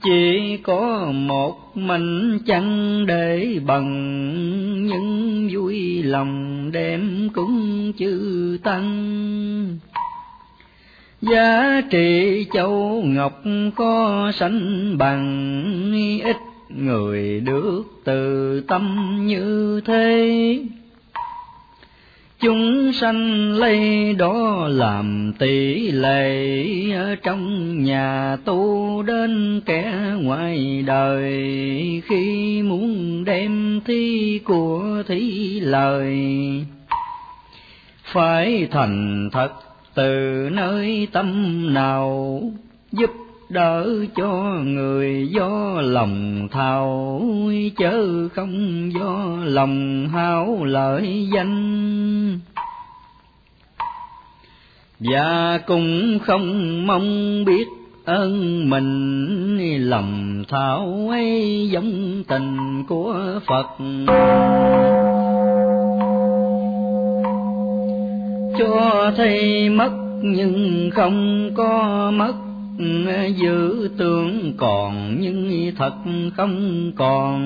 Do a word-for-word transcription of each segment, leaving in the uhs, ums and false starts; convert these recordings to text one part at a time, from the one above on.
chỉ có một mình chẳng để bằng, những vui lòng đem cúng chư tăng. Giá trị châu ngọc có sánh bằng, ít người được từ tâm như thế. Chúng sanh lấy đó làm tỷ lệ, trong nhà tu đến kẻ ngoài đời, khi muốn đem thi của thí lời. Phải thành thật từ nơi tâm nào, giúp đỡ cho người do lòng thao, chớ không do lòng hao lợi danh. Và cũng không mong biết ơn mình, lòng thao ấy giống tình của Phật. Cho thấy mất nhưng không có mất, giữ tưởng còn nhưng thật không còn.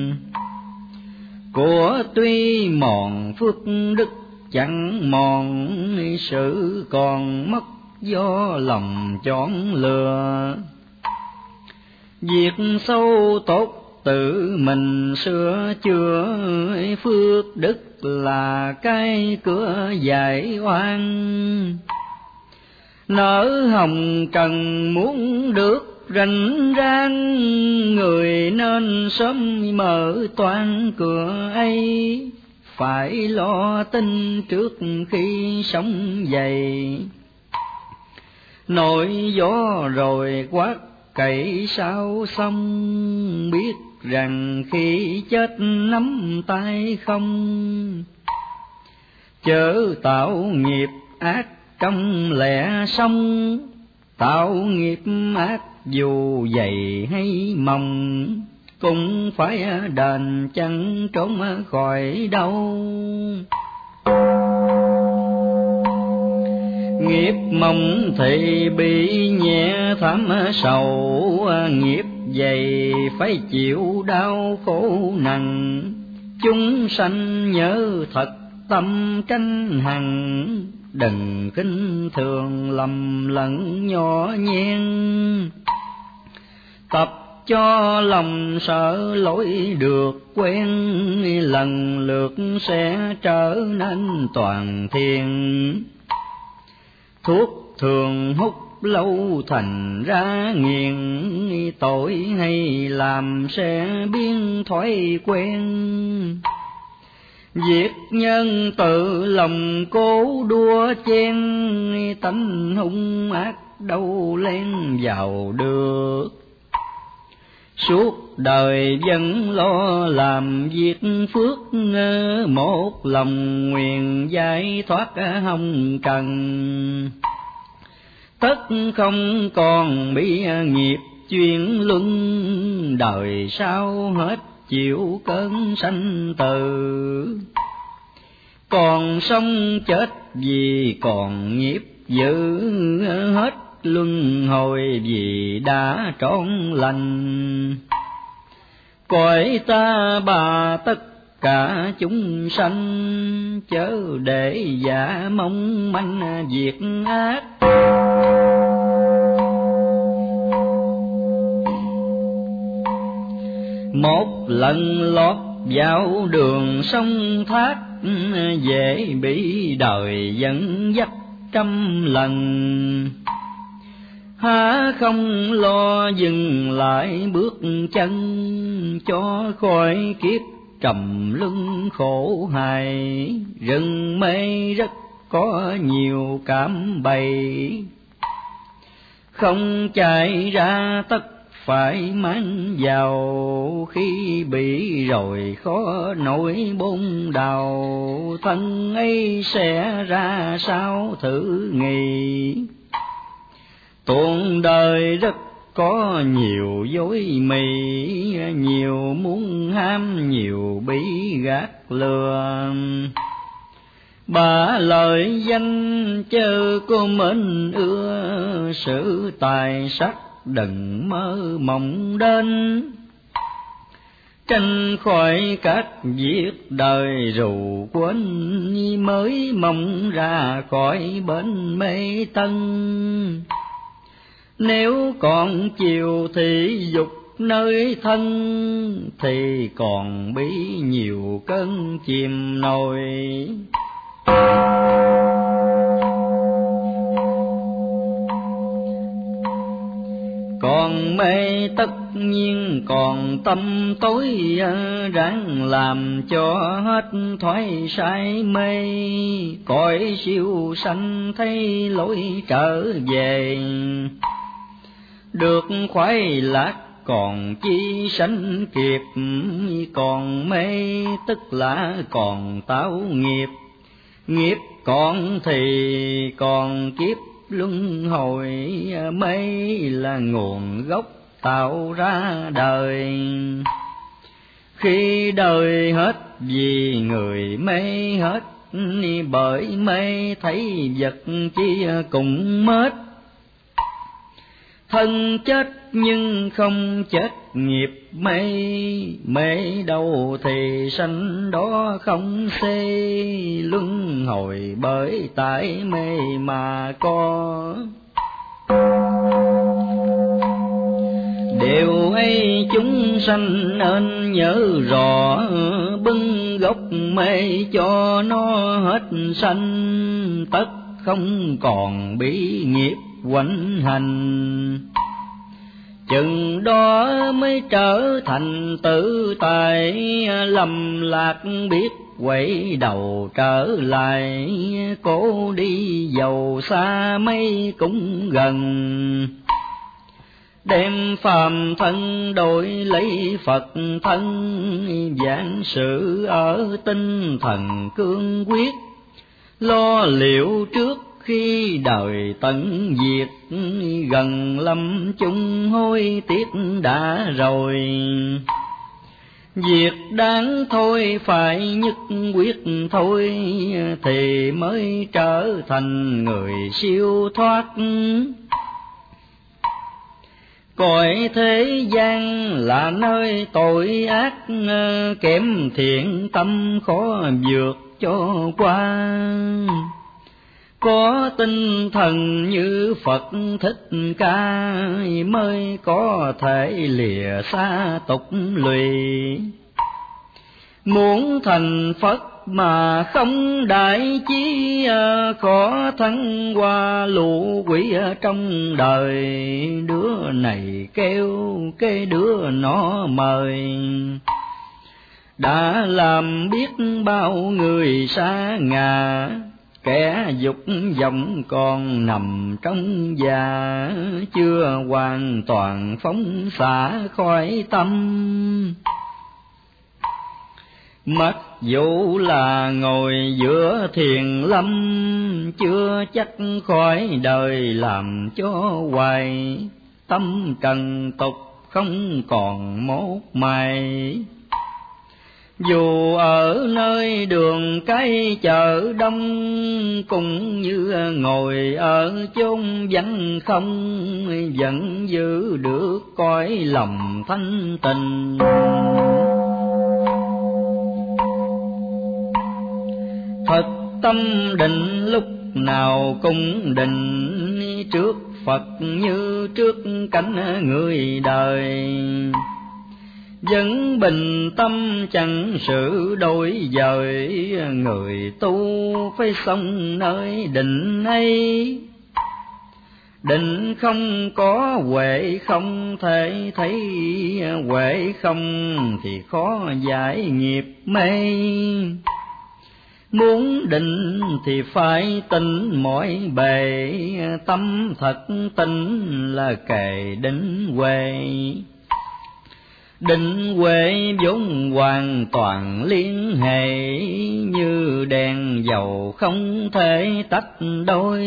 Của tuy mòn phước đức chẳng mòn, sự còn mất do lòng chọn lừa. Việc sâu tốt tự mình sửa chữa, phước đức là cái cửa giải oan. Nở hồng trần muốn được rành rang, người nên sớm mở toan cửa ấy. Phải lo tin trước khi sống dậy, nổi gió rồi quát cậy sao xong. Biết rằng khi chết nắm tay không, chớ tạo nghiệp ác trong lẽ sống. Tạo nghiệp ác dù dày hay mỏng, cũng phải đền chẳng trốn khỏi đâu. Nghiệp mỏng thì bị nhẹ thảm sầu, nghiệp dày phải chịu đau khổ nặng. Chúng sanh nhớ thật tâm tranh hằng, đừng khinh thường lầm lẫn nhỏ nhen. Tập cho lòng sợ lỗi được quen, lần lượt sẽ trở nên toàn thiên. Thuốc thường hút lâu thành ra nghiền, tội hay làm sẽ biến thói quen. Việc nhân tự lòng cố đua chen, tánh hung ác đâu len vào được. Suốt đời vẫn lo làm việc phước, một lòng nguyện giải thoát hồng trần. Tất không còn bị nghiệp chuyển luân, đời sau hết chịu cơn sanh tử. Còn sống chết vì còn nghiệp dữ, hết luân hồi vì đã trọn lành. Cõi ta bà tất cả chúng sanh, chớ để giả mong manh việc ác. Một lần lót vào đường sông thác, dễ bị đời dẫn dắt trăm lần. Há không lo dừng lại bước chân, cho khỏi kiếp trầm luân khổ hài. Rừng mê rất có nhiều cảm bầy, không chạy ra tất phải mang vào. Khi bị rồi khó nổi bôn đào, thân ấy sẽ ra sao thử nghĩ. Tuôn đời rất có nhiều dối mì, nhiều muốn ham nhiều bị gạt lừa. Ba lời danh chớ có mến ưa, sự tài sắc đừng mơ mộng đến. Tranh khỏi các việc đời rượu quên, mới mong ra khỏi bến mê tân. Nếu còn chiều thị dục nơi thân, thì còn bị nhiều cơn chìm nổi. Còn mê tất nhiên còn tâm tối, ráng làm cho hết thoái sai mê. Cõi siêu sanh thấy lối trở về, được khoái lạc còn chi sanh kịp. Còn mê tức là còn tạo nghiệp, nghiệp còn thì còn kiếp luân hồi. Mê là nguồn gốc tạo ra đời, khi đời hết vì người mê hết. Bởi mê thấy vật chi cũng mất, thân chết nhưng không chết nghiệp mê. Mê đâu thì sanh đó không xê, luân hồi bởi tại mê mà có. Điều ấy chúng sanh nên nhớ rõ, bưng gốc mê cho nó hết sanh. Tất không còn bị nghiệp quạnh hành, chừng đó mới trở thành tự tại. Lầm lạc biết quay đầu trở lại, cố đi giàu xa mấy cũng gần. Đem phàm thân đổi lấy Phật thân, giảng sự ở tinh thần cương quyết. Lo liệu trước khi đời tận diệt, gần lâm chung hối tiếc đã rồi. Việc đáng thôi phải nhất quyết thôi, thì mới trở thành người siêu thoát. Cõi thế gian là nơi tội ác, kém thiện tâm khó vượt cho qua. Có tinh thần như Phật Thích Ca, mới có thể lìa xa tục lụy. Muốn thành Phật mà không đại chí, khó thắng qua lũ quỷ trong đời. Đứa này kêu cái đứa nó mời, đã làm biết bao người xa ngã. Kẻ dục vọng còn nằm trong già, chưa hoàn toàn phóng xả khỏi tâm. Mặc dù là ngồi giữa thiền lâm, chưa chắc khỏi đời làm cho hoài. Tâm trần tục không còn mốt mày, dù ở nơi đường cái chợ đông, cũng như ngồi ở chốn vắng không. Vẫn giữ được cõi lòng thanh tịnh. Thật tâm định lúc nào cũng định, trước Phật như trước cánh người đời. Vẫn bình tâm chẳng sự đổi dời, người tu phải sống nơi định ấy. Định không có huệ không thể thấy, huệ không thì khó giải nghiệp mê. Muốn định thì phải tỉnh mọi bề, tâm thật tỉnh là kề định huệ. Định huệ vốn hoàn toàn liên hệ, như đèn dầu không thể tách đôi.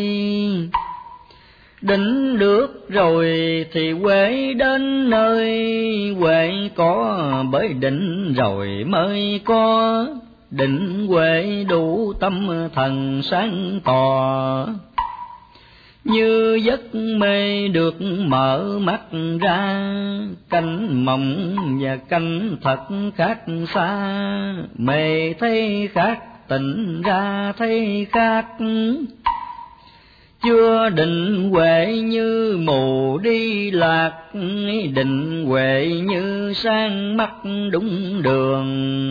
Định được rồi thì huệ đến nơi, huệ có bởi định rồi mới có. Định huệ đủ tâm thần sáng tỏ, như giấc mê được mở mắt ra, cánh mộng và cánh thật khác xa, mê thấy khác tỉnh ra thấy khác. Chưa định huệ như mù đi lạc, định huệ như sáng mắt đúng đường.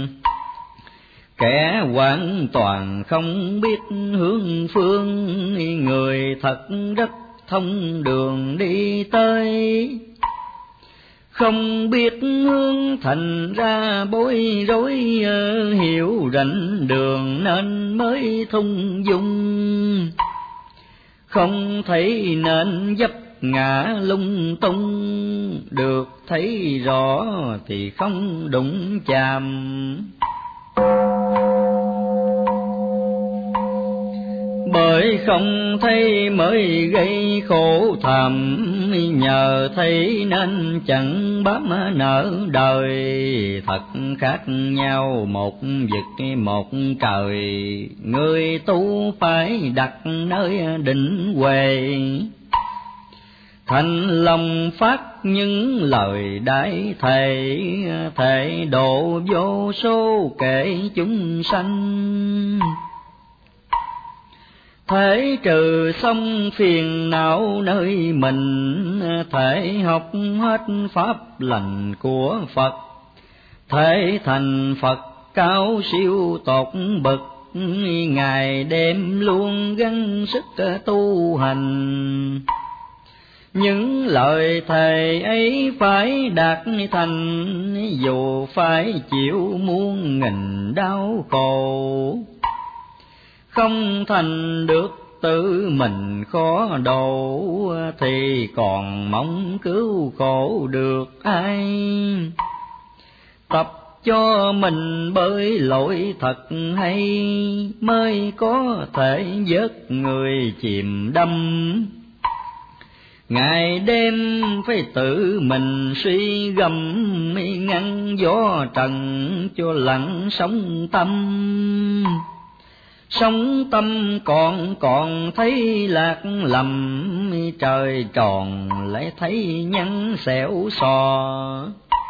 Kẻ hoàn toàn không biết hướng phương, người thật rất thông đường đi tới. Không biết hướng thành ra bối rối, hiểu rành đường nên mới thung dung. Không thấy nên dấp ngã lung tung, được thấy rõ thì không đụng chạm. Bởi không thấy mới gây khổ thầm, nhờ thấy nên chẳng bám nợ đời. Thật khác nhau một vực một trời, người tu phải đặt nơi định huệ. Thành lòng phát những lời đại thệ, thệ độ vô số kể chúng sanh. Thể trừ xong phiền não nơi mình, thể học hết pháp lành của Phật. Thể thành Phật cao siêu tột bậc, ngày đêm luôn gắng sức tu hành. Những lời thề ấy phải đạt thành, dù phải chịu muôn nghìn đau khổ. Không thành được tự mình khó độ, thì còn mong cứu khổ được ai. Tập cho mình bơi lội thật hay, mới có thể vớt người chìm đắm. Ngày đêm phải tự mình suy gầm, ngăn gió trần cho lặng sống tâm. Sống tâm còn còn thấy lạc lầm, trời tròn lại thấy nhăn xẻo xò.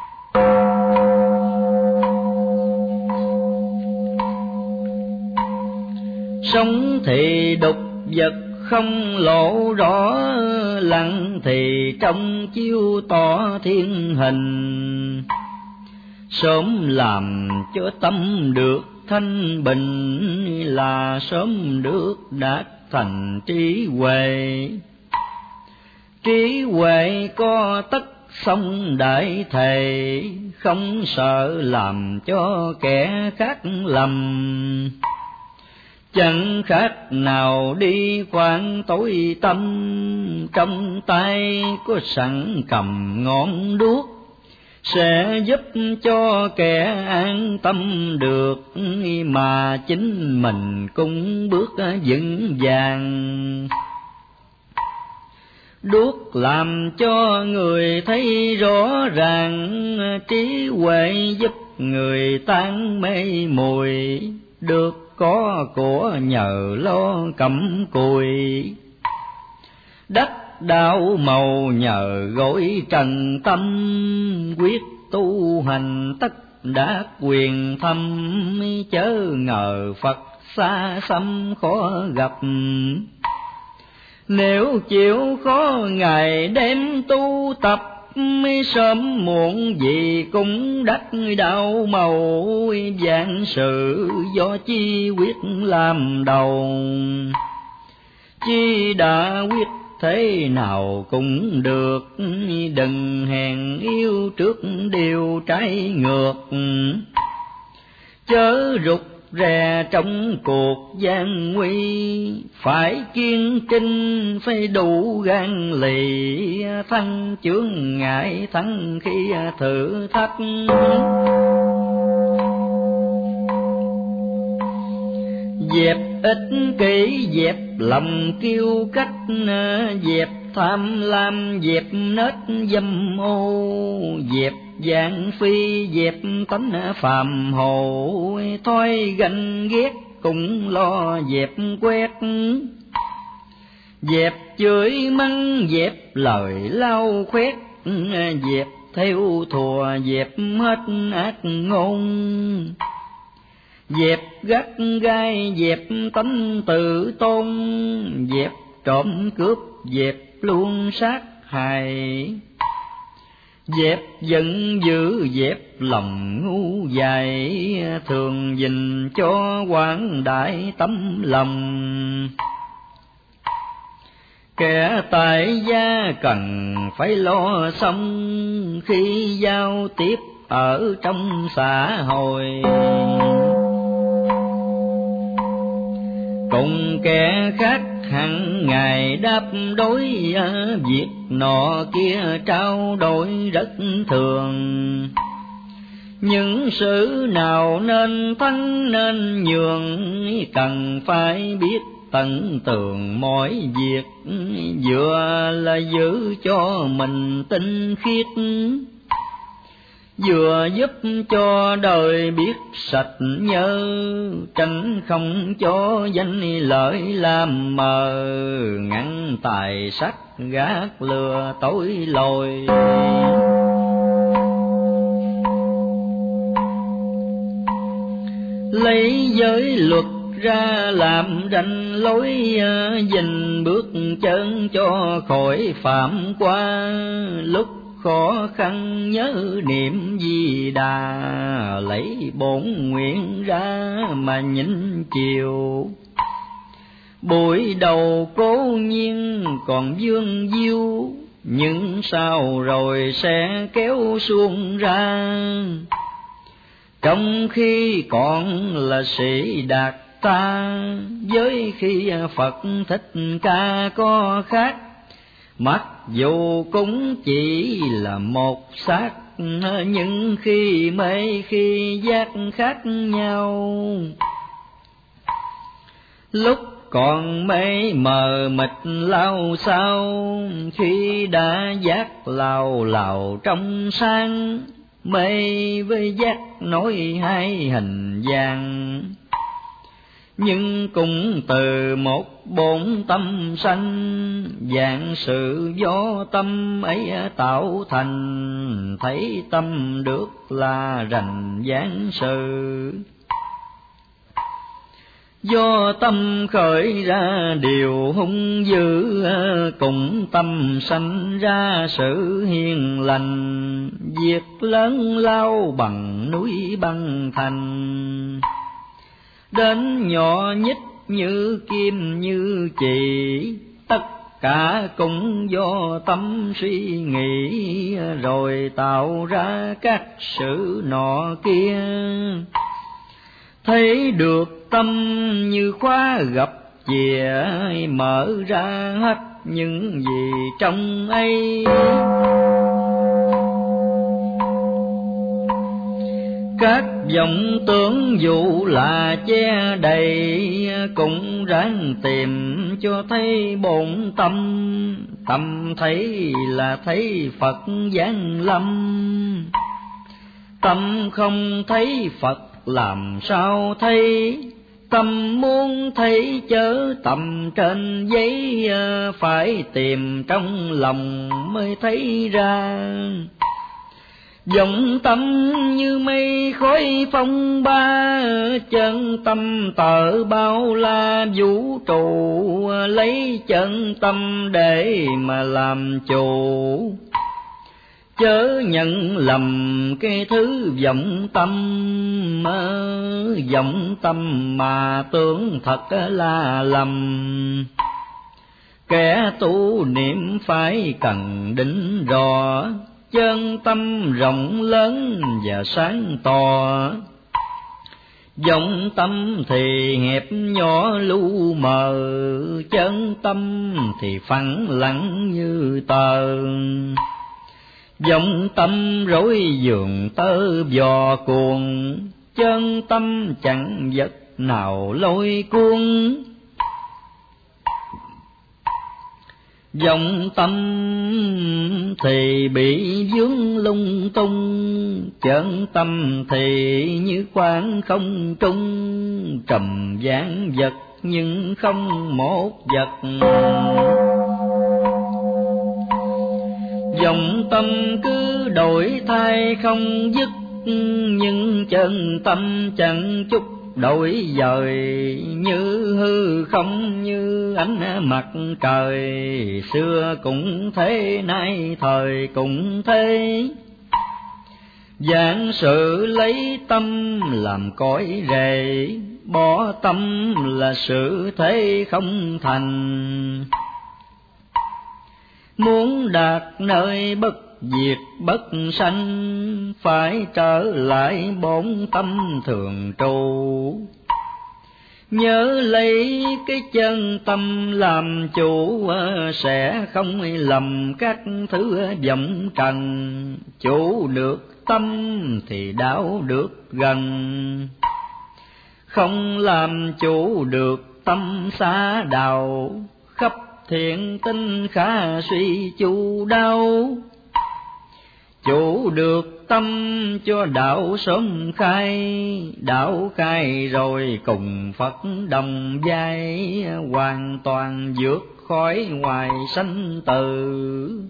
Sống thì đục vật không lộ rõ, lặng thì trong chiếu tỏ thiên hình. Sớm làm cho tâm được thanh bình, là sớm được đạt thành trí huệ. Trí huệ có tất song đại thề, không sợ làm cho kẻ khác lầm. Chẳng khác nào đi quan tối tâm, trong tay có sẵn cầm ngọn đuốc, sẽ giúp cho kẻ an tâm được, mà chính mình cũng bước vững vàng. Đuốc làm cho người thấy rõ ràng, trí huệ giúp người tan mê muội, được có của nhờ lo cẩm cùi. Đắc đạo màu nhờ gối trần tâm, quyết tu hành tất đã quyền thâm, chớ ngờ Phật xa xăm khó gặp. Nếu chịu khó ngày đêm tu tập, sớm muộn gì cũng đắc đạo màu. Vạn sự do chi quyết làm đầu, chi đã quyết thế nào cũng được. Đừng hèn yêu trước điều trái ngược, chớ rụt rè trong cuộc gian nguy. Phải kiên trinh phải đủ gan lì, thăng chướng ngại thắng khi thử thách. Dẹp ích kỷ, dẹp lòng kiêu cách, dẹp tham lam, dẹp nết dâm ô, dẹp gian phi, dẹp tánh phàm hồ. Thôi ganh ghét cũng lo dẹp quét, dẹp chửi mắng, dẹp lời lau khoét, dẹp theo thùa, dẹp hết ác ngôn, dẹp gắt gai, dẹp tánh tự tôn, dẹp trộm cướp, dẹp luôn sát hại, dẹp giận dữ, dẹp lòng ngu dại, thường dình cho quảng đại tấm lòng. Kẻ tại gia cần phải lo xong, khi giao tiếp ở trong xã hội. Cùng kẻ khác hằng ngày đáp đối, việc nọ kia trao đổi rất thường. Những sự nào nên thắng nên nhường, cần phải biết tận tường mọi việc, vừa là giữ cho mình tinh khiết, vừa giúp cho đời biết sạch nhớ, tránh không cho danh lợi làm mờ, ngăn tài sắc gác lừa tối lồi. Lấy giới luật ra làm ranh lối, dình bước chân cho khỏi phạm qua, lúc khó khăn nhớ niệm Di Đà, lấy bổn nguyện ra mà nhịn chiều. Buổi đầu cố nhiên còn vương diêu, nhưng sau rồi sẽ kéo xuông ra. Trong khi còn là sĩ đạt ta, với khi Phật Thích Ca có khác, mặc dù cũng chỉ là một xác, nhưng khi mê khi giác khác nhau. Lúc còn mê mờ mịt lao sao, khi đã giác lào lào trong sáng, mê với giác nói hai hình dạng. Nhưng cũng từ một bổn tâm sanh, dạng sự do tâm ấy tạo thành, thấy tâm được là rành giảng sự. Do tâm khởi ra điều hung dữ, cùng tâm sanh ra sự hiền lành, việc lớn lao bằng núi băng thành. Đến nhỏ nhất như kim như chỉ, tất cả cũng do tâm suy nghĩ, rồi tạo ra các sự nọ kia. Thấy được tâm như khóa gặp chìa, mở ra hết những gì trong ấy. Các vọng tưởng dù là che đầy, cũng ráng tìm cho thấy bổn tâm. Tâm thấy là thấy Phật giáng lâm, tâm không thấy Phật làm sao thấy. Tâm muốn thấy chớ tầm trên giấy, phải tìm trong lòng mới thấy ra. Vọng tâm như mây khói phong ba, chân tâm tợ bao la vũ trụ, lấy chân tâm để mà làm chủ. Chớ nhận lầm cái thứ vọng tâm, vọng tâm mà tưởng thật là lầm. Kẻ tu niệm phải cần định rõ, chân tâm rộng lớn và sáng tỏ. Vọng tâm thì hẹp nhỏ lu mờ, chân tâm thì phẳng lặng như tờ. Vọng tâm rối giường tơ vò cuồng, chân tâm chẳng vật nào lôi cuốn. Vọng tâm thì bị vướng lung tung, chân tâm thì như khoảng không trung. Trầm vạn vật nhưng không một vật. Dòng tâm cứ đổi thay không dứt, nhưng chân tâm chẳng chút đổi dời. Như hư không như ánh mặt trời, xưa cũng thế nay thời cũng thế. Giảng sự lấy tâm làm cõi rễ, bỏ tâm là sự thế không thành. Muốn đạt nơi bất diệt bất sanh, phải trở lại bổn tâm thường trụ. Nhớ lấy cái chân tâm làm chủ, sẽ không lầm các thứ vọng trần. Chủ được tâm thì đạo được gần, không làm chủ được tâm xa đào. Khắp thiện tinh khả suy chu đau, chủ được tâm cho đạo sớm khai. Đạo khai rồi cùng Phật đồng vai, hoàn toàn vượt khỏi ngoài sanh tử.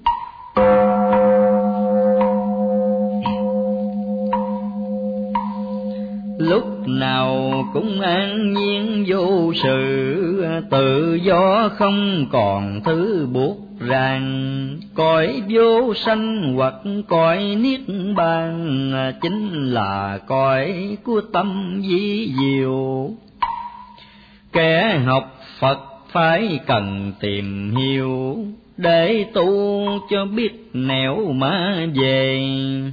Lúc nào cũng an nhiên vô sự, tự do không còn thứ buộc ràng. Cõi vô sanh hoặc cõi niết bàn, chính là cõi của tâm vi diệu. Kẻ học Phật phải cần tìm hiểu, để tu cho biết nẻo mà về.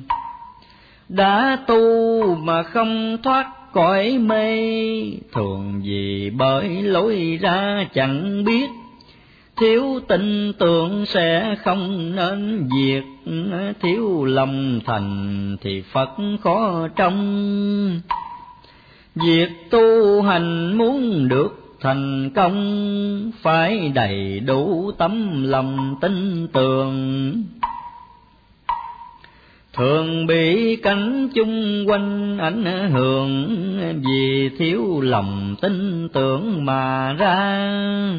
Đã tu mà không thoát cõi mê, thường vì bởi lối ra chẳng biết. Thiếu tin tưởng sẽ không nên diệt, thiếu lòng thành thì Phật khó trông. Việc tu hành muốn được thành công, phải đầy đủ tấm lòng tin tưởng. Thường bị cảnh chung quanh ảnh hưởng, vì thiếu lòng tin tưởng mà ra.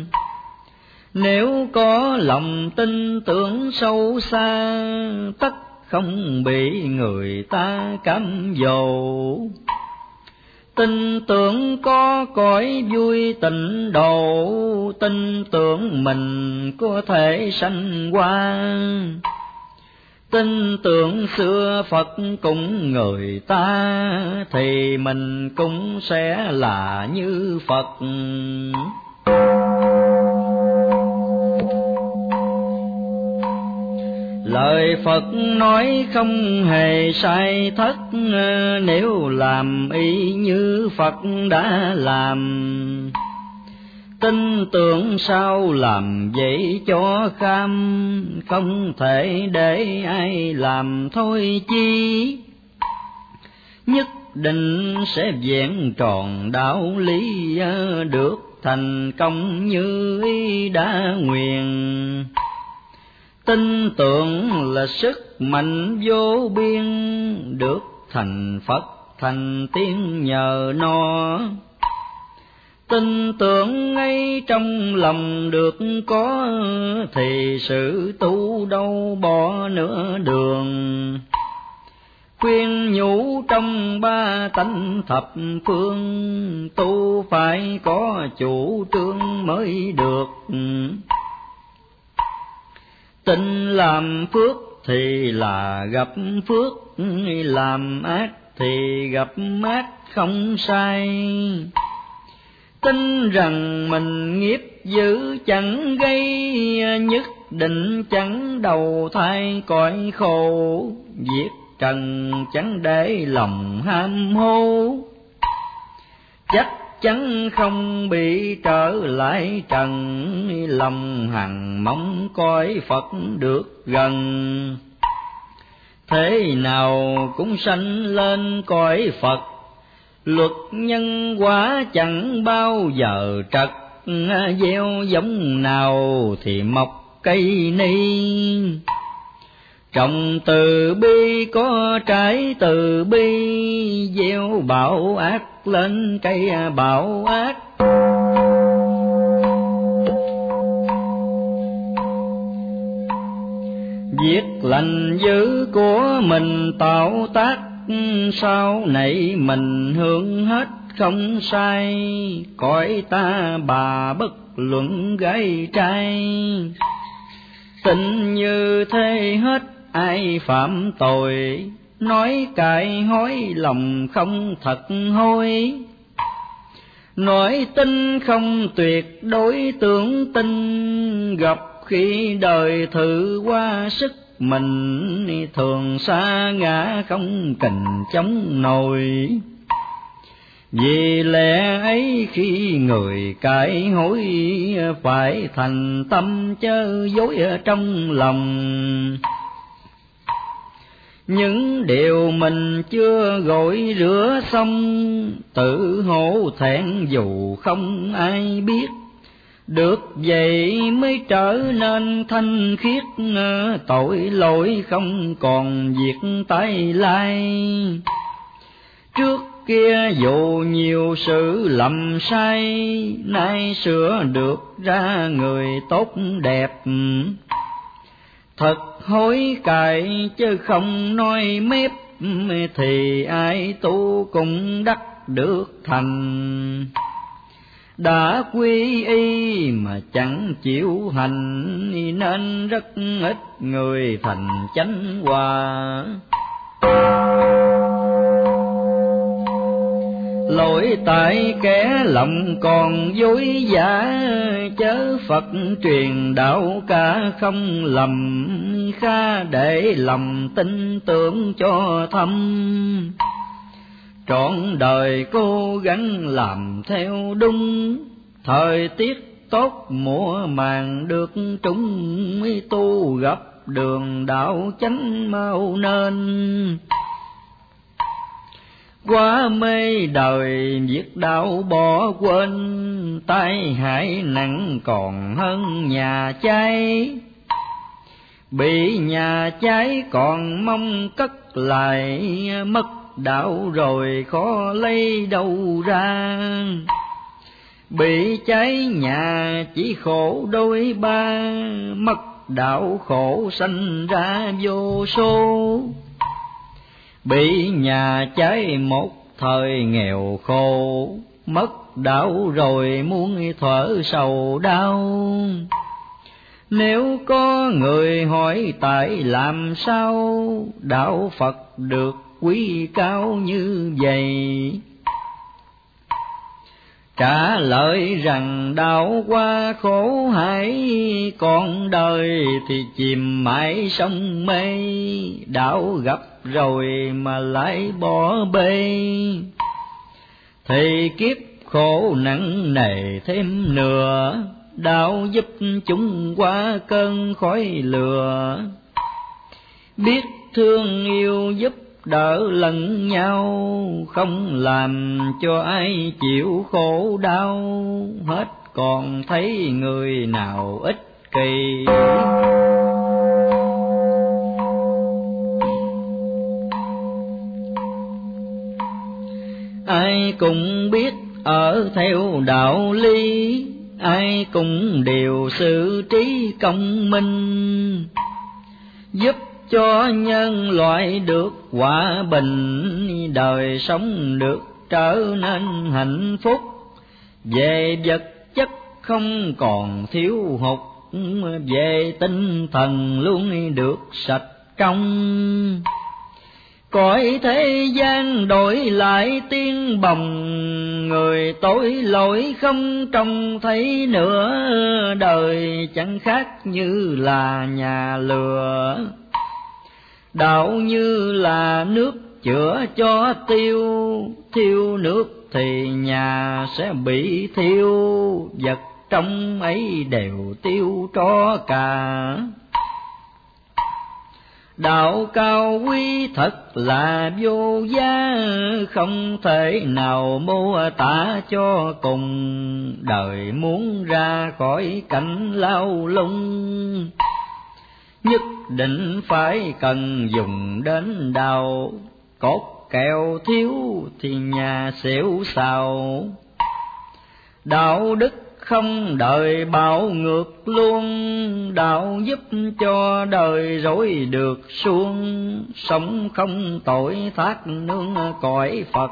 Nếu có lòng tin tưởng sâu xa, tất không bị người ta cám dỗ. Tin tưởng có cõi vui tịnh độ, tin tưởng mình có thể sanh qua. Tin tưởng xưa Phật cũng người ta, thì mình cũng sẽ là như Phật. Lời Phật nói không hề sai thất, nếu làm y như Phật đã làm. Tin tưởng sao làm vậy cho kham, không thể để ai làm thôi chi. Nhất định sẽ vẹn tròn đạo lý, được thành công như ý đã nguyện. Tin tưởng là sức mạnh vô biên, được thành Phật thành tiên nhờ nó. Tin tưởng ngay trong lòng được có, thì sự tu đâu bỏ nửa đường. Khuyên nhủ trong ba tánh thập phương, tu phải có chủ trương mới được. Tin làm phước thì là gặp phước, làm ác thì gặp ác không sai. Tin rằng mình nghiệp dữ chẳng gây, nhất định chẳng đầu thai cõi khổ. Việc trần chẳng để lòng ham hố, chắc chắn không bị trở lại trần. Lòng hằng mong cõi Phật được gần, thế nào cũng sanh lên cõi Phật. Luật nhân quả chẳng bao giờ trật, gieo giống nào thì mọc cây ni. Trồng từ bi có trái từ bi, gieo bạo ác lên cây bạo ác. Việc lành dữ của mình tạo tác, sau này mình hưởng hết không sai. Cõi ta bà bất luận gái trai, tình như thế hết ai phạm tội. Nói cãi hối lòng không thật hối, nói tin không tuyệt đối tưởng tin. Gặp khi đời thử qua sức mình, thường sa ngã không kình chống nổi. Vì lẽ ấy khi người cãi hối, phải thành tâm chớ dối ở trong lòng. Những điều mình chưa gội rửa xong, tự hổ thẹn dù không ai biết. Được vậy mới trở nên thanh khiết, tội lỗi không còn việc tái lai. Trước kia dù nhiều sự lầm sai, nay sửa được ra người tốt đẹp. Thật hối cải chứ không nói mép, thì ai tu cũng đắc được thành. Đã quy y mà chẳng chịu hành, nên rất ít người thành chánh hòa. Lỗi tại kẻ lòng còn dối giả, chớ Phật truyền đạo cả không lầm. Kha để lòng tin tưởng cho thâm, trọn đời cố gắng làm theo đúng. Thời tiết tốt mùa màng được trúng, tu gặp đường đạo chánh mau nên. Quá mê đời việc đạo bỏ quên, tai hại nặng còn hơn nhà cháy. Bị nhà cháy còn mong cất lại, mất đạo rồi khó lấy đâu ra. Bị cháy nhà chỉ khổ đôi ba, mất đạo khổ sanh ra vô số. Bị nhà cháy một thời nghèo khổ, mất đạo rồi muốn thở sầu đau. Nếu có người hỏi tại làm sao, đạo Phật được quý cao như vậy. Trả lời rằng đạo qua khổ hải, còn đời thì chìm mãi sông mê. Đạo gặp rồi mà lại bỏ bê, thì kiếp khổ nặng nề thêm nữa. Đạo giúp chúng qua cơn khói lừa, biết thương yêu giúp đỡ lẫn nhau. Không làm cho ai chịu khổ đau, hết còn thấy người nào ích kỷ. Ai cũng biết ở theo đạo lý, ai cũng đều xử trí công minh. Giúp cho nhân loại được hòa bình, đời sống được trở nên hạnh phúc. Về vật chất không còn thiếu hụt, về tinh thần luôn được sạch trong. Cõi thế gian đổi lại tiếng bồng, người tội lỗi không trông thấy nữa. Đời chẳng khác như là nhà lừa, đạo như là nước chữa cho tiêu. Thiêu nước thì nhà sẽ bị thiêu, vật trong ấy đều tiêu tro cả. Đạo cao quý thật là vô giá, không thể nào mô tả cho cùng. Đời muốn ra khỏi cảnh lao lung, nhất định phải cần dùng đến đạo. Cốt kẹo thiếu thì nhà xẻo xào, đạo đức không đời bạo ngược luôn, đạo giúp cho đời rối được suông, sống không tội thác nương cõi Phật.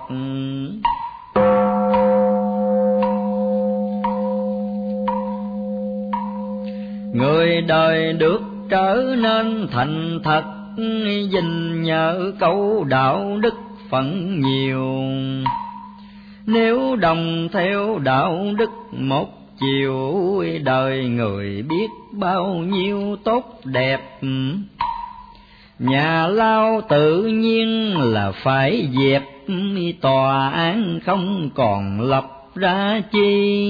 Người đời được trở nên thành thật, gìn nhờ câu đạo đức phận nhiều. Nếu đồng theo đạo đức một chiều, đời người biết bao nhiêu tốt đẹp. Nhà lao tự nhiên là phải dẹp, tòa án không còn lập ra chi.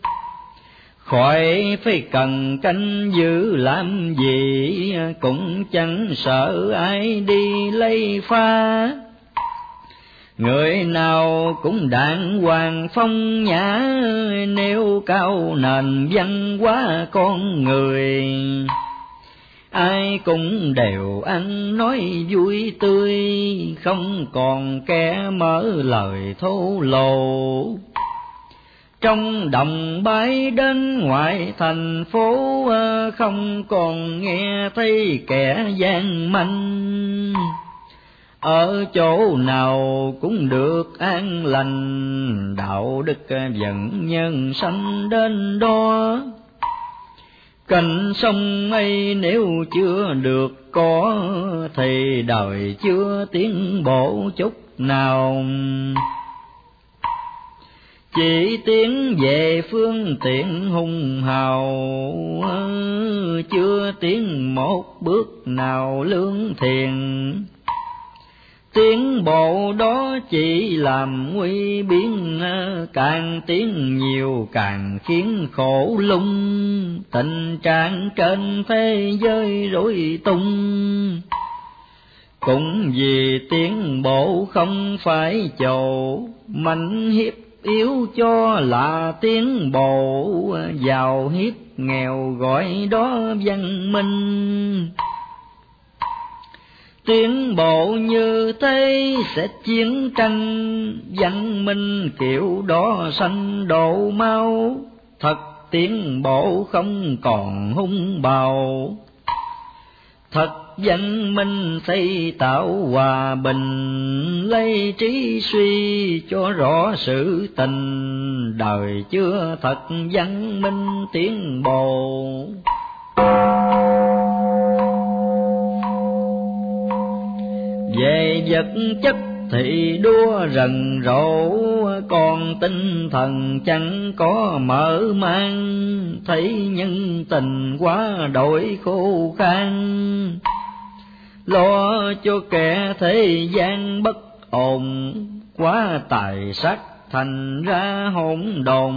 Khỏi phải cần canh giữ làm gì, cũng chẳng sợ ai đi lấy pha. Người nào cũng đàng hoàng phong nhã, nêu cao nền văn hóa con người. Ai cũng đều ăn nói vui tươi, không còn kẻ mở lời thô lỗ. Trong đồng bãi đến ngoại thành phố, không còn nghe thấy kẻ gian manh. Ở chỗ nào cũng được an lành, đạo đức dẫn nhân sanh đến đó. Cạnh sông ấy nếu chưa được có, thì đời chưa tiến bộ chút nào. Chỉ tiến về phương tiện hùng hào, chưa tiến một bước nào lương thiện. Tiến bộ đó chỉ làm nguy biến, càng tiến nhiều càng khiến khổ lung. Tình trạng trên thế giới rối tung, cũng vì tiến bộ không phải chầu. Mạnh hiếp yếu cho là tiến bộ, giàu hiếp nghèo gọi đó văn minh. Tiến bộ như thế sẽ chiến tranh, văn minh kiểu đó sanh độ mau. Thật tiến bộ không còn hung bạo, thật văn minh xây tạo hòa bình. Lấy trí suy cho rõ sự tình, đời chưa thật văn minh tiến bộ. Về vật chất thì đua rần rộ, còn tinh thần chẳng có mở mang. Thấy nhân tình quá đổi khô khan, lo cho kẻ thế gian bất ổn. Quá tài sắc thành ra hỗn độn,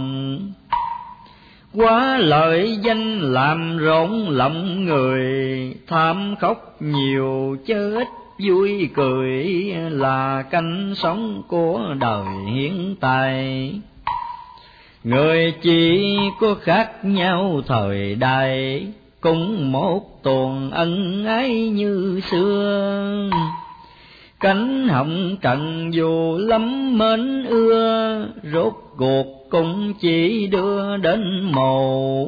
quá lợi danh làm rộn lòng người. Tham khóc nhiều chớ ít vui cười, là canh sống của đời hiện tại. Người chỉ có khác nhau thời đại, cũng một tuần ân ái như xưa. Cánh hồng trần dù lắm mến ưa, rốt cuộc cũng chỉ đưa đến mồ.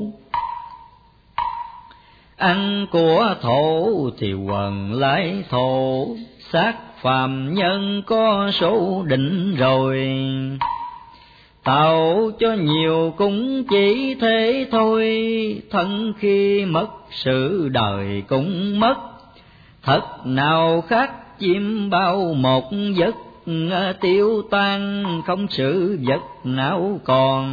Ăn của thổ thì quần lại thổ, xác phàm nhân có số định rồi. Tạo cho nhiều cũng chỉ thế thôi, thân khi mất sự đời cũng mất. Thật nào khác chim bao một giấc, tiêu tan không sự vật nào còn.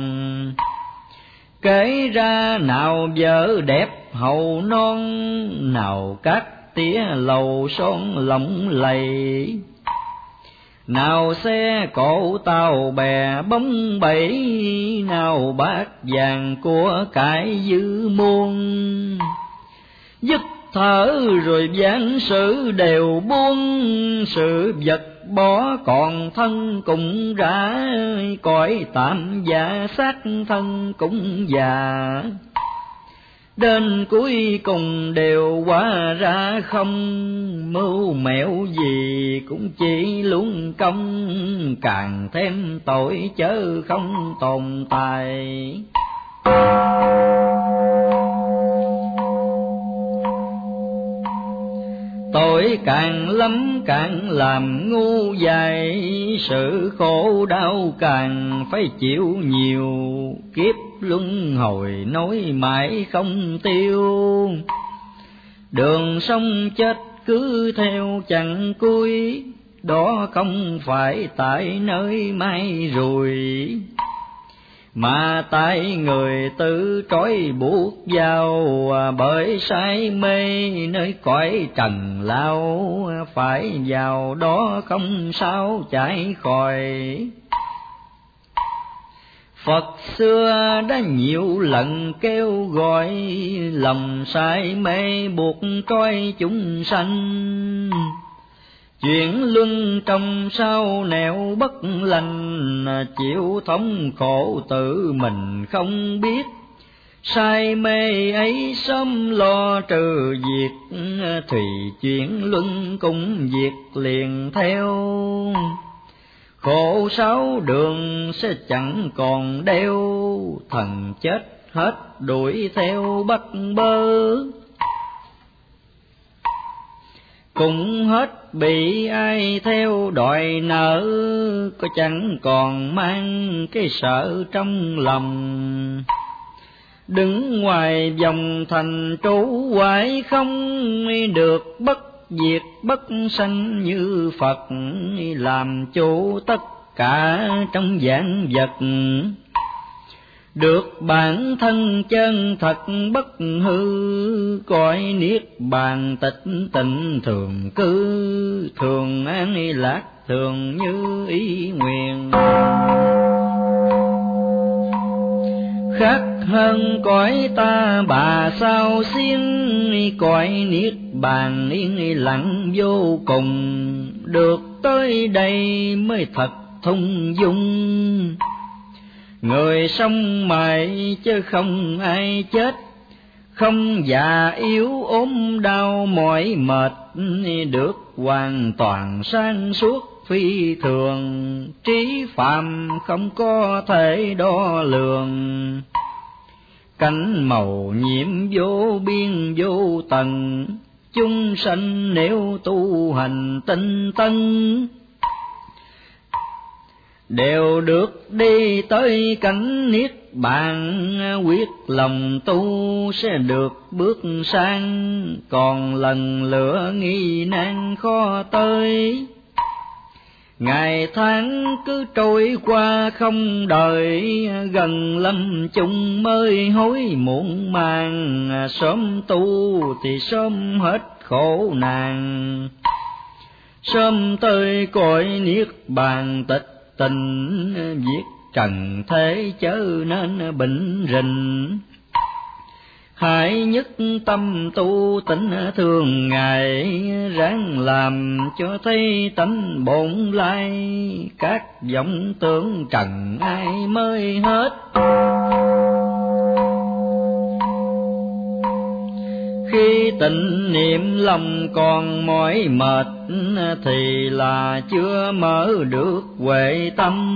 Kể ra nào vợ đẹp hầu non, nào các tía lầu son lộng lầy. Nào xe cộ tàu bè bóng bẩy, nào bát vàng của cải dư muôn. Dứt thở rồi vãn sự đều buông, sự vật bỏ còn thân cũng rã. Cõi tạm già xác thân cũng già, đến cuối cùng đều hóa ra không. Mưu mẹo gì cũng chỉ luống công, càng thêm tội chớ không tồn tại. Tội càng lắm càng làm ngu dại, sự khổ đau càng phải chịu nhiều, kiếp luân hồi nói mãi không tiêu. Đường sông chết cứ theo chẳng cuối, đó không phải tại nơi mai rùi, mà tại người tự trói buộc vào, bởi say mê nơi cõi trần lao, phải vào đó không sao chạy khỏi. Phật xưa đã nhiều lần kêu gọi, lòng say mê buộc trói chúng sanh, chuyển luân trong sao nẻo bất lành, chịu thống khổ tự mình không biết. Say mê ấy sớm lo trừ diệt, thì chuyển luân cũng diệt liền theo. Khổ sáu đường sẽ chẳng còn đeo, thần chết hết đuổi theo bắt bớ. Cũng hết bị ai theo đòi nợ, có chẳng còn mang cái sợ trong lòng. Đứng ngoài vòng thành trú hoài không được, bất diệt bất sanh như Phật, làm chủ tất cả trong vạn vật. Được bản thân chân thật bất hư, cõi niết bàn tịch tịnh thường cư, thường an lạc thường như ý nguyện. Khác hơn cõi ta bà sao xiên, cõi niết bàn yên lặng vô cùng, được tới đây mới thật thung dung. Người sống mãi chứ không ai chết, không già yếu ốm đau mỏi mệt, được hoàn toàn sáng suốt phi thường, trí phạm không có thể đo lường. Cảnh màu nhiệm vô biên vô tận, chúng sanh nếu tu hành tinh tấn, đều được đi tới cảnh niết bàn. Quyết lòng tu sẽ được bước sang, còn lần lửa nghi nan khó tới. Ngày tháng cứ trôi qua không đợi, gần lâm chung mới hối muộn màng. Sớm tu thì sớm hết khổ nạn, sớm tới cõi niết bàn tịch tình. Viết trần thế chớ nên bệnh rình, hãy nhất tâm tu tĩnh thường ngày. Ráng làm cho thấy tánh bổn lai, các vọng tưởng trần ai mới hết. Khi tịnh niệm lòng còn mỏi mệt, thì là chưa mở được huệ tâm.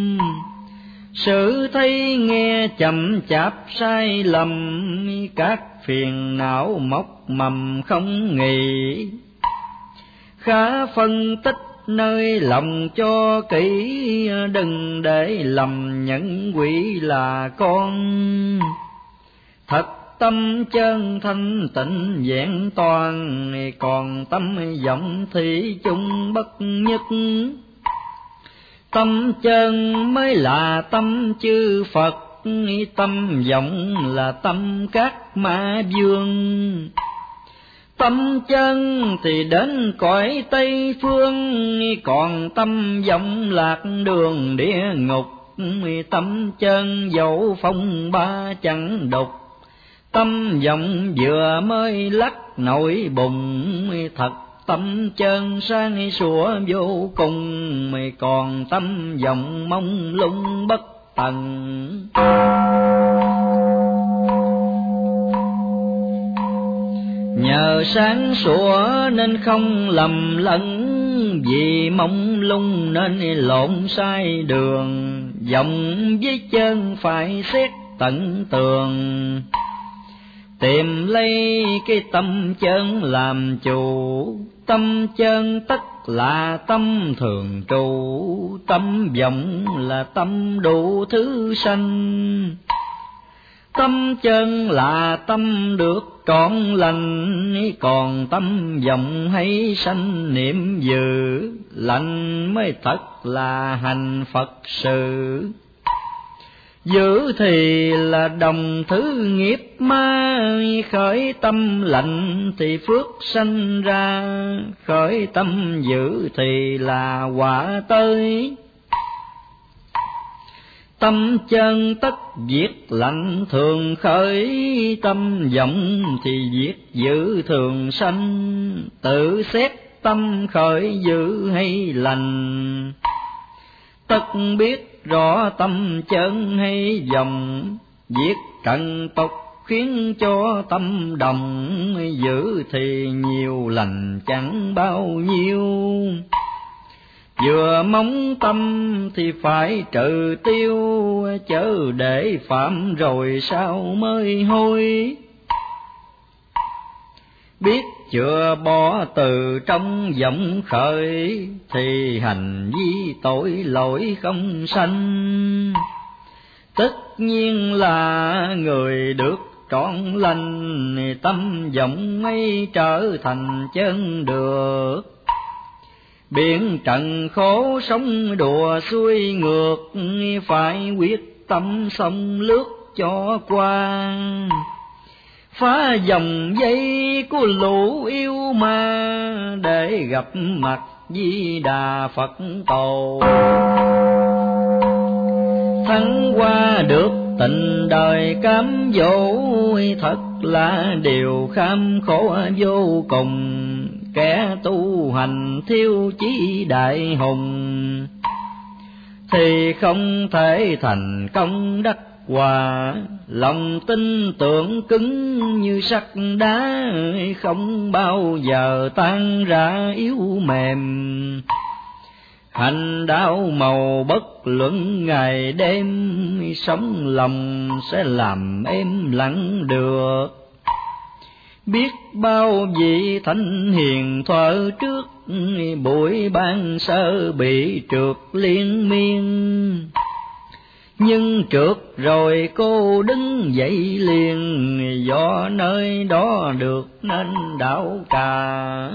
Sự thấy nghe chậm chạp sai lầm, các phiền não mọc mầm không nghỉ. Khá phân tích nơi lòng cho kỹ, đừng để lầm nhẫn quỷ là con. Thật tâm chân thanh tịnh vẹn toàn, còn tâm vọng thì chung bất nhất. Tâm chân mới là tâm chư Phật, tâm vọng là tâm các ma vương. Tâm chân thì đến cõi Tây phương, còn tâm vọng lạc đường địa ngục. Tâm chân dẫu phong ba chẳng đục, tâm vọng vừa mới lắc nổi bùng. Thật tâm chân sáng sủa vô cùng, mày còn tâm vọng mông lung bất tận. Nhờ sáng sủa nên không lầm lẫn, vì mông lung nên lộn sai đường. Vọng với chân phải xét tận tường. Tìm lấy cái tâm chân làm chủ, tâm chân tất là tâm thường trụ, tâm vọng là tâm đủ thứ sanh. Tâm chân là tâm được trọn lành, còn tâm vọng hay sanh niệm dự, lành mới thật là hành Phật sự. Giữ thì là đồng thứ nghiệp ma, khởi tâm lạnh thì phước sanh ra, khởi tâm giữ thì là quả tới. Tâm chân tất diệt lạnh thường khởi, tâm vọng thì diệt giữ thường sanh, tự xét tâm khởi giữ hay lành. Tất biết rõ tâm chân hay vọng, diệt trần tục khiến cho tâm đồng, giữ thì nhiều lành chẳng bao nhiêu. Vừa mong tâm thì phải trừ tiêu, chớ để phạm rồi sao mới hối. Biết chưa bỏ từ trong vọng khởi, thì hành vi tội lỗi không sanh. Tất nhiên là người được trọn lành, tâm vọng ấy trở thành chân được. Biển trần khổ sống đùa xuôi ngược, phải quyết tâm sông lướt cho qua. Phá dòng dây của lũ yêu ma, để gặp mặt Di Đà Phật Tổ. Thắng qua được tình đời cám dỗ, thật là điều kham khổ vô cùng. Kẻ tu hành thiếu chí đại hùng, thì không thể thành công đắc quả. Lòng tin tưởng cứng như sắt đá, không bao giờ tan ra yếu mềm. Hành đạo màu bất luận ngày đêm, sống lòng sẽ làm êm lặng được. Biết bao vị thánh hiền thuở trước, buổi ban sơ bị trượt liên miên. Nhưng trượt rồi cô đứng dậy liền, do nơi đó được nên đạo cả.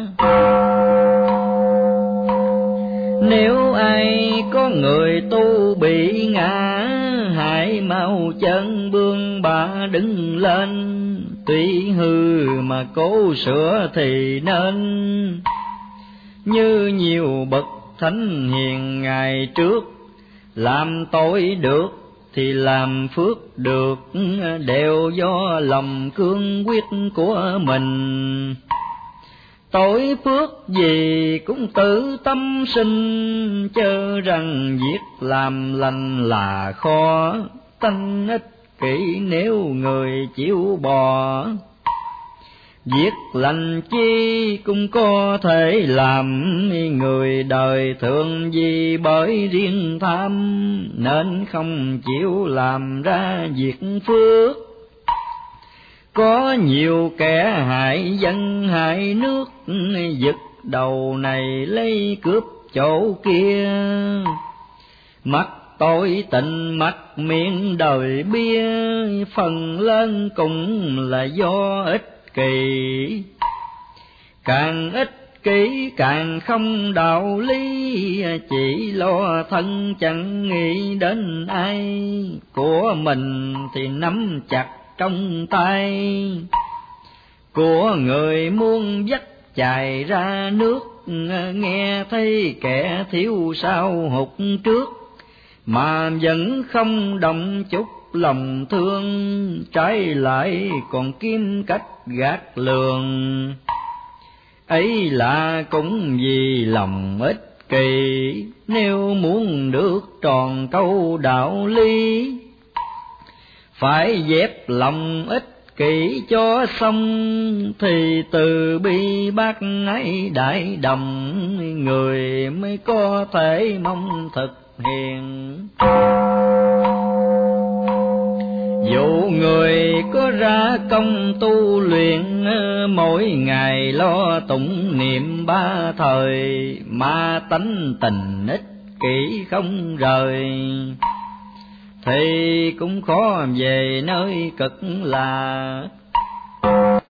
Nếu ai có người tu bị ngã, hãy mau chân bươn bả đứng lên. Tuy hư mà cố sửa thì nên, như nhiều bậc thánh hiền ngày trước. Làm tội được thì làm phước được, đều do lòng cương quyết của mình. Tội phước gì cũng tự tâm sinh, chớ rằng việc làm lành là khó. Tánh ích kỷ nếu người chịu bỏ, việc lành chi cũng có thể làm. Người đời thường vì bởi riêng tham, nên không chịu làm ra việc phước. Có nhiều kẻ hại dân hại nước, giật đầu này lấy cướp chỗ kia. Mắc tội tình mắc miệng đời bia, phần lớn cũng là do ích kỳ. Càng ích kỷ càng không đạo lý, chỉ lo thân chẳng nghĩ đến ai. Của mình thì nắm chặt trong tay, của người muốn dắt chài ra nước. Nghe thấy kẻ thiếu sao hụt trước, mà vẫn không động chút lòng thương. Trái lại còn kiếm cách gạt lường, ấy là cũng vì lòng ích kỷ. Nếu muốn được tròn câu đạo lý, phải dẹp lòng ích kỷ cho xong. Thì từ bi bác ái đại đồng, người mới có thể mong thực hiện. Dù người có ra công tu luyện, mỗi ngày lo tụng niệm ba thời, mà tánh tình ích kỷ không rời, thì cũng khó về nơi cực lạc.